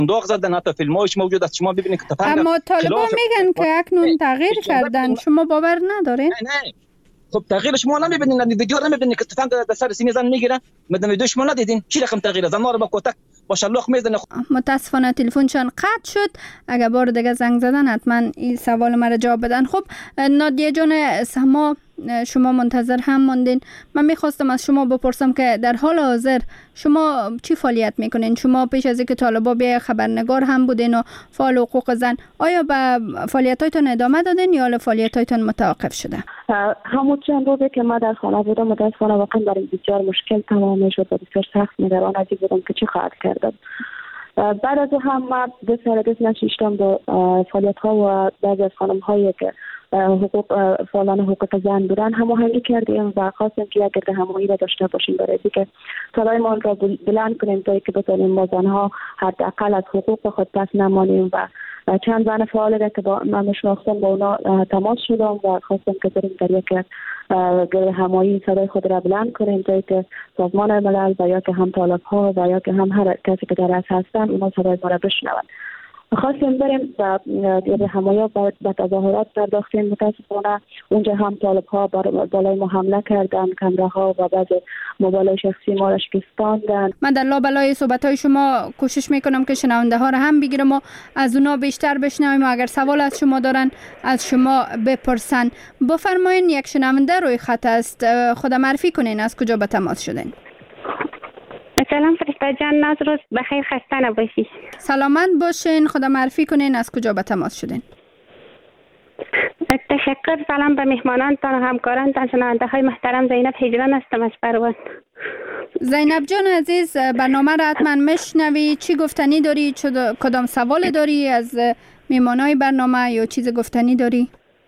داغ زدن، حتی فیلم‌هاش موجود است، شما ببینید که تفنگ. اما طالبان میگن که اکنون تغییر کردن، شما باور ندارین؟ نه خب تغییر شما نمیبینید، ویدیو نمیبینید که تفنگ در سر سینه زن میگیره؟ مدام ویدیو شما ندیدین چی رقم تغییر؟ زن‌ها رو با کتک با شلاق میزنه. متاسفانه تلفنشان قطع شد. اگر بار دیگه زنگ زدن حتما این سوال مرا جواب بدن. خب نادیه جان سما، شما منتظر هم ماندین. من میخواستم از شما بپرسم که در حال حاضر شما چی فعالیت میکنین؟ شما پیش از اینکه طالبا بیا خبرنگار هم بودین و فعال حقوق زن، آیا به فعالیتاتون ادامه دادین یا فعالیتاتون متوقف شده؟ همون چند روزی که ما در خانه بودم متاسفانه واقعا برای بسیار مشکل تمام شد و بسیار سخت نگران از بودم که چی خواهد کردم. بعد از هم ما دست نشیشتم به فعالیت ها و بعضی از خانم هایی که فعالان حقوق زن بودن هماهنگی کردیم و خواستیم که یک گرد هماهنگی را داشته باشیم برای اینکه صدایمان را بلند کنیم تا اینکه بتونیم ما زنها حداقل از حقوق خود پس نمانیم. و چند زن فعال که من میشناختم با اونا تماس شدم و خواستم که بریم در یک گرد هماهنگی صدای خود را بلند کنیم تا اینکه سازمان ملل و یا که هم طالب ها و یا که هم هر کسی که در اصل هستن اونا صدای ما را بشنوند. خواستیم بریم و گرد هماهنگی به تظاهرات پرداختیم. متاسفانه اونجا هم طالب ها بالای ما حمله کردن، کامره ها و بعض موبایل شخصی ما را شکستاندن. من در لابلای صحبت های شما کوشش میکنم که شنونده ها را هم بگیرم و از اونا بیشتر بشنویم و اگر سوال از شما دارن از شما بپرسن. بفرمایین، یک شنونده روی خط است، خود معرفی کنین، از کجا به تماس شدین؟ سلام فرشته جان، ناز روز بخیر، خسته نباشی. سلامت باشین، خدا معرفی کنین، از کجا به تماس شدین؟ تشکر. سلام به مهمانانتان و همکارانتان، شنونده های محترم. زینب هجران هستم از پروان. زینب جان عزیز، برنامه را حتما میشنوی، چی گفتنی داری؟ کدام سوال داری از مهمانای برنامه یا چیز گفتنی داری؟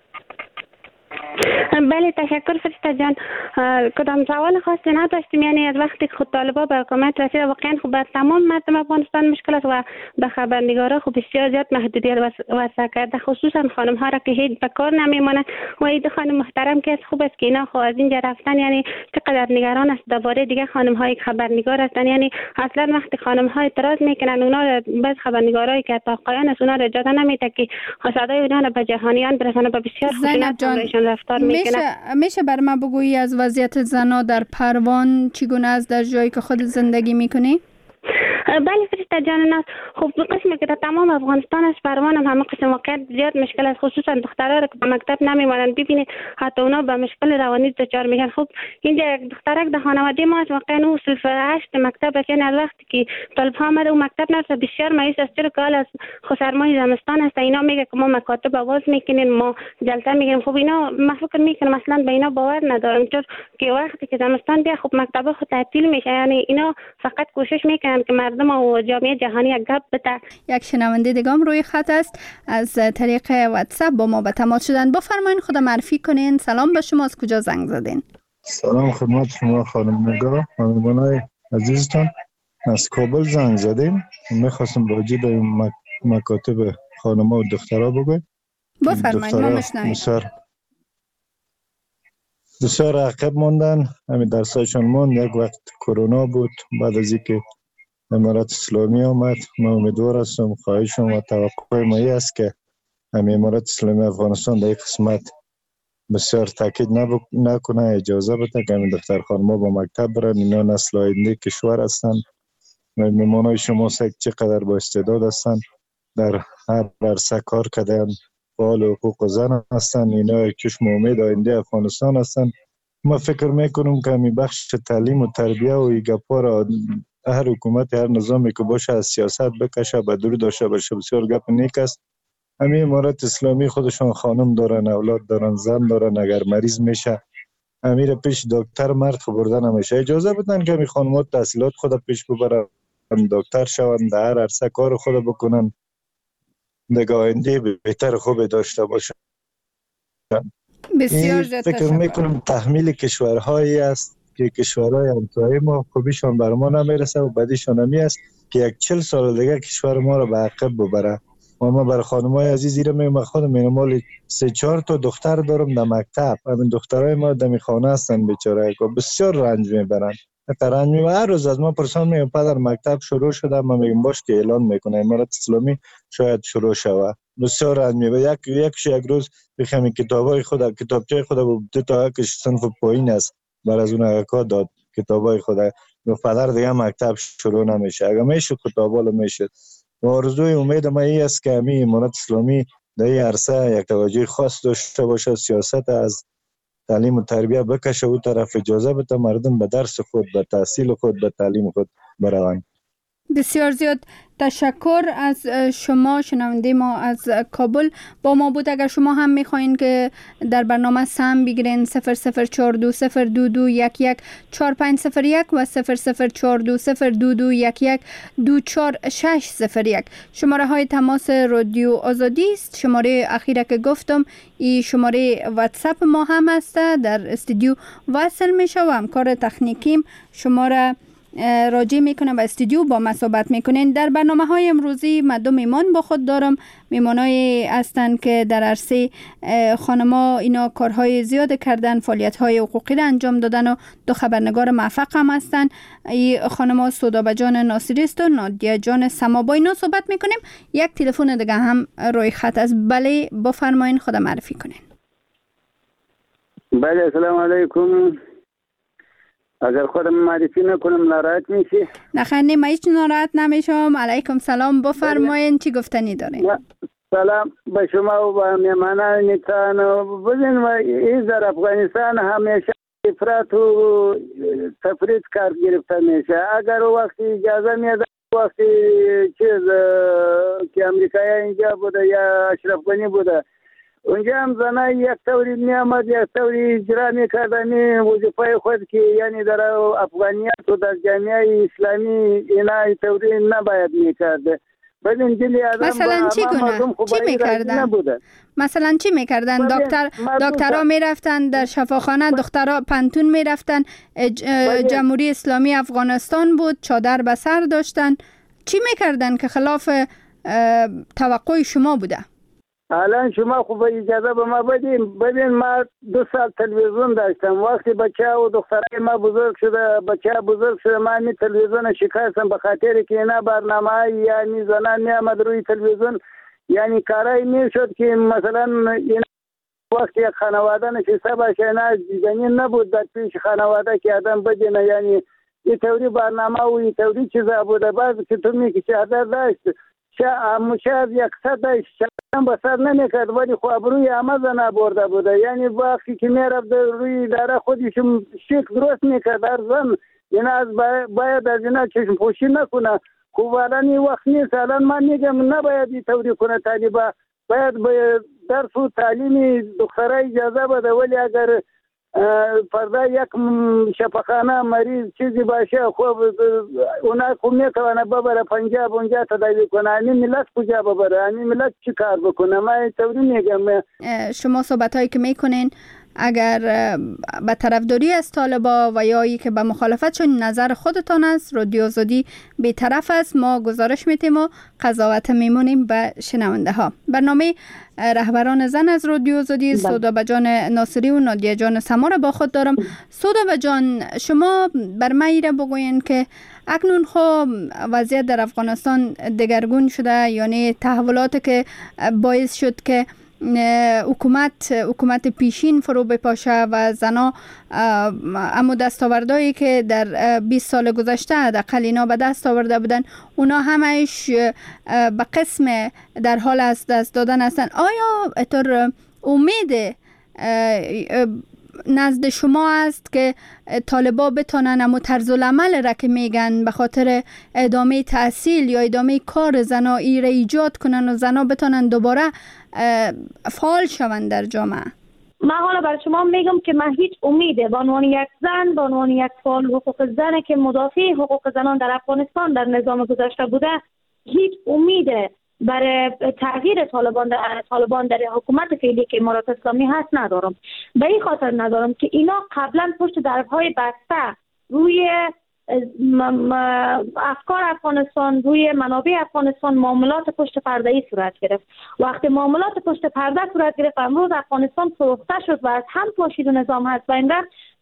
بله تشکر فرشته جان. کدام سوال خاصی نداشتیم، یعنی از وقتی خود طالبا به حکومت رسید واقعا خب بر تمام مردم افغانستان مشکل است و به خبرنگارا خب بسیار زیاد محدودیت وضع کرده، خصوصا خانم ها را که هیچ به کار نمیمونه. و این خانم محترم که خوب است که اینا خب از اینجا رفتن، یعنی چقدر نگران است درباره دیگه خانم های خبرنگار هستن. یعنی اصلا وقتی خانم ها اعتراض میکنن اونا بعض خبرنگارایی که تاقایان است اونا را اجازه نمیده که صدای اونا را به جهانیان برسانه. به بسیار خشونت رفتار میکنه. میشه بر من بگویی از وضعیت زنها در پروان چگونه است در جایی که خود زندگی میکنی؟ بله فرشته جان، خب قسمی که در تمام افغانستان است، پروان هم همه قسم واقعا زیاد مشکل است، خصوصا دخترها که به مکتب نمیمانند. ببینید حتی اونا به مشکل روانی دچار میشن. خب اینجا یک دخترک در خانواده ما است، واقعا او صنف 8 مکتب است، یعنی از وقتی که طالب ها آمده او مکتب نرفته بسیار مایوس است، چرا که حال از خسرمای زمستان است. اینا میگه که ما مکاتب آواز میکنیم، ما جلسه میگیریم. خب اینا من فکر میکنم اصلا به اینا باور ندارم، چون که وقتی که زمستان بیا خب مکتب خود تعطیل میشه. یعنی اینا فقط کوشش میکنن که مردم و جامعه جهانی یک گپ بده. یک شنونده دیگه هم روی خط است، از طریق واتساپ با ما به تماس شدن. بفرمایید خود معرفی کنین. سلام به شما، از کجا زنگ زدین؟ سلام خدمت شما خانم نگار، خانمانای عزیزتان. از کابل زنگ زدیم، میخواستم راجع به مکاتب خانم‌ها و دخترها بگویم. بفرمایید ما میشنویم. بسیار عقب ماندن، همین درسایشان ماند. یک وقت کرونا بود، بعد از اینکه امارات اسلامی آمد، من امیدوار هستم، خواهشم و توقع ما است که همین امارات اسلامی افغانستان در این قسمت بسیار تاکید نکنه، اجازه بده که همین دختر خانم‌ها با مکتب برن. اینا نسل آینده کشور هستند. مهمانای شما چقدر با استعداد هستند، در هر عرصه کار کردن، فعال حقوق زن هستند. اینا چشم امید آینده افغانستان هستند. ما فکر میکنم که همین بخش تعلیم و تربیه و ایگپا را هر حکومت، هر نظامی که باشه از سیاست بکشه، به دور داشته باشه. بسیار گپ نیک است. همین امارات اسلامی خودشون خانم دارن، اولاد دارن، زن دارن. اگر مریض میشه امیر پیش دکتر مرد بردن نمیشه. اجازه بدن که همین خانمات تحصیلات خود پیش ببرن، دکتر شوند، در هر عرصه کار خود بکنن، دیگه آینده بهتر خوب داشته باشن. بسیار فکر میکنم تحمیل کشورهایی است که کشورهای همسایه ما خوبیشان بر ما نمیرسه و بدیشان همی است که یک 40 سال دیگه کشور ما رو به عقب ببره. و ما برای خانمای عزیز ایره میگم، خودم مینمال 3-4 تا دختر دارم در مکتب. همین دخترای ما دمی خانه هستن بیچاره، بسیار رنج میبرن. ترنج میوه. هر روز از ما پرسان میگم پدر مکتب شروع شده، ما میگم باش که اعلان میکنه امارات اسلامی شاید شروع شود. بسیار رنج میوه. یک روز بخوام کتابای خود کتابچه خود دو تا کش صنف پایین است بر از اون کار داد کتابای خود. و پدر دیگه مکتب شروع نمیشه. اگه میشه کتابالو میشه. و آرزوی امید ما این است که همین امارات اسلامی در این عرصه یک توجه خاص داشته باشه، سیاست از تعلیم و تربیت بکشه و طرف، اجازه بده مردم به درس خود، به تحصیل خود، به تعلیم خود بروند. بسیار زیاد تشکر از شما. شنونده ما از کابل با ما بود. اگر شما هم میخواین که در برنامه سهم بگیرین 00420221140501 و 00420221240601 شماره های تماس رادیو آزادی است. شماره اخیره که گفتم این شماره واتساپ ما هم است. در استودیو وصل میشه و همکار تکنیکیم شماره راجع میکنم و استودیو با ما صحبت میکنین. در برنامه های امروزی من دو میمان با خود دارم. میمانایی هستند که در عرصه خانما اینا کارهای زیاد کردن، فعالیت های حقوقی را انجام دادن و دو خبرنگار موفق هم هستند. این خانما سودابه جان ناصری است و نادیه جان سما. با اینا صحبت میکنیم. یک تلفن دیگه هم روی خط از. بله بفرمایین، خود معرفی کنین. بله السلام علیکم. اگر خودم معرفی نکنم ناراحت میشی؟ نخیر ما هیچ ناراحت نمیشم. علیکم سلام، بفرمایین چی گفتنی دارین؟ سلام به شما و به مهمانانتان. ببین این در افغانستان همیشه افراط و تفریط کار گرفته میشه. اگر وقتی اجازه میده وقتی چیز که امریکایی اینجا بوده یا اشرف غنی بوده اونجا هم زنای یک طوری میامد یک طوری اجرا میکردن وظیفه خود که یعنی در افغانیت و در جامعه اسلامی اینا طوری نباید میکرده. ببین دلی آدم مثلا چی میکردن؟ مثلا چی میکردن؟ دکترها میرفتن در شفاخانه، دخترها پنتون میرفتن، جمهوری اسلامی افغانستان بود، چادر به سر داشتن. چی میکردن که خلاف توقع شما بوده؟ الان شما خوب اجازه به ما بدین. ببین ما 2 سال تلویزیون داشتم. وقتی بچه و دخترای ما بزرگ شده ما می تلویزیون شکستم به خاطر که اینا برنامه یعنی زنان میامد روی تلویزیون، یعنی کارایی میشد که مثلا اینا وقتی یک خانواده نشسته باشه اینا دیدنی نبود در پیش خانواده که آدم بدینه، یعنی این طوری برنامه و این طوری چیزا بوده. بعض که تو میگی چادر داشت شاید 100 داشت هم بسر نمیکرد ولی خواب روی همه زن برده بوده. یعنی وقتی که میرفت روی داره خودشون شکل درست میکرد هر زن. این از باید از اینا چشم پوشی نکنه. خوب الان این وقت نیست. الان من میگم نباید این طوری کنه. طالبا باید به درس و تعلیم دخترای اجازه بده، ولی اگر فردا یک شفاخانه مریض چیزی باشه خب اونا خوب میتونه ببره پنجاب اونجا تداوی کنه. این ملت کجا ببره؟ این ملت چی کار بکنه؟ من طوری میگم. شما صحبتایی که میکنین اگر به طرفداری از طالبا و یا ای که به مخالفتشون نظر خودتان است، رادیو آزادی بی‌طرف است. ما گزارش میتیم و قضاوت میمونیم به شنونده ها. برنامه رهبران زن از رادیو آزادی سودابه جان ناصری و نادیه جان سما را با خود دارم. سودابه جان شما بر من ایره بگوین که اکنون خب وضعیت در افغانستان دگرگون شده، یعنی تحولاتی که باعث شد که حکومت پیشین فرو بپاشه و زنا اما دستاوردهایی که در 20 سال گذشته حداقل اینا به دست آورده بودن اونا همش به قسم در حال از دست دادن هستن. آیا اتر امید نزد شما است که طالبا بتونن اما طرز العمل را که میگن به خاطر ادامه تحصیل یا ادامه کار زنایی را ایجاد کنن و زنا بتونن دوباره فعال شوند در جامعه؟ من حالا برای شما میگم که من هیچ امیده به عنوان یک زن، به عنوان یک فعال حقوق زن که مدافع حقوق زنان در افغانستان در نظام گذشته بوده، هیچ امیده برای تغییر طالبان در حکومت فعلی که امارات اسلامی هست ندارم. به این خاطر ندارم که اینا قبلا پشت درهای بسته روی افکار افغانستان، روی منابع افغانستان معاملات پشت پرده‌ای صورت گرفت. وقتی معاملات پشت پرده صورت گرفت امروز افغانستان فروخته شد و از هم پاشید و نظام هست و این رفت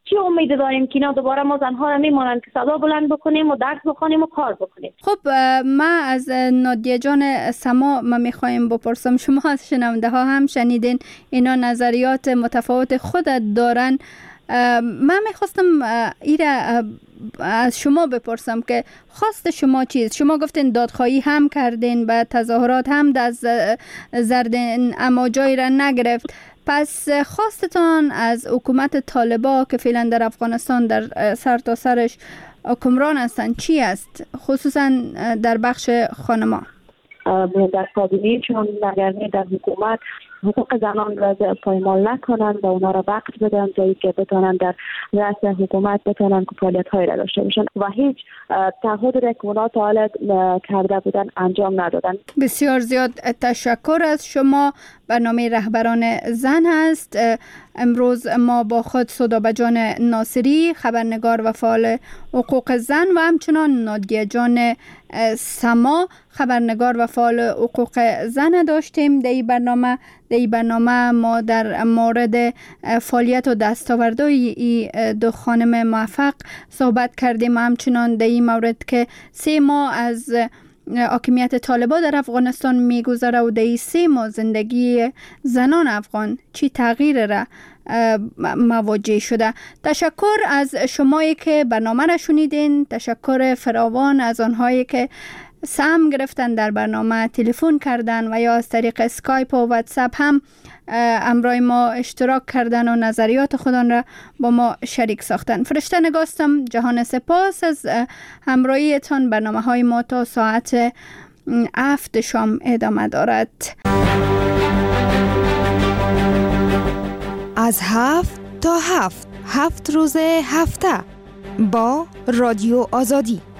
چی امید داریم که اینا دوباره ما زنها را میمانند که صدا بلند بکنیم و درس بخونیم و کار بکنیم؟ خب ما از نادیه جان سما ما میخوایم بپرسم، شما از شنونده ها هم شنیدین اینا نظریات متفاوت خود دارن. من میخواستم ایره از شما بپرسم که خواست شما چیست؟ شما گفتین دادخواهی هم کردین و تظاهرات هم از زردین اما جایی را نگرفت. پس خواستتان از حکومت طالبا که فعلا در افغانستان در سر تا سرش حکمران هستند چی است؟ خصوصا در بخش خانما در کابینه، چون نگرانی در حکومت حقوق زنان را پایمال نکنند و اونا را وقت بدن جایی که بتونن در رأس حکومت بتونن که فعالیت هایی را داشته باشن و هیچ تعهد را که اونا تا حالا کرده بودن انجام ندادن. بسیار زیاد تشکر از شما. برنامه رهبران زن هست. امروز ما با خود سودابه جان ناصری، خبرنگار و فعال حقوق زن، و همچنان نادیه جان سما، خبرنگار و فعال حقوق زن داشتیم. در این برنامه ما در مورد فعالیت و دستاوردهای دو خانم موفق صحبت کردیم، همچنان در این مورد که 3 ماه از حاکمیت طالبان در افغانستان میگذره و در 3 ماه زندگی زنان افغان چی تغییر را مواجه شده. تشکر از شمایی که برنامه را شنیدین. تشکر فراوان از آنهایی که سهم گرفتن در برنامه، تلفن کردن و یا از طریق اسکایپ و واتساپ هم همراه ما اشتراک کردن و نظریات خودان را با ما شریک ساختن. فرشته نگاستم. جهان سپاس از همراهیتان. برنامه های ما تا ساعت 7 شام ادامه دارد. از 7 تا 7 روز هفته با رادیو آزادی.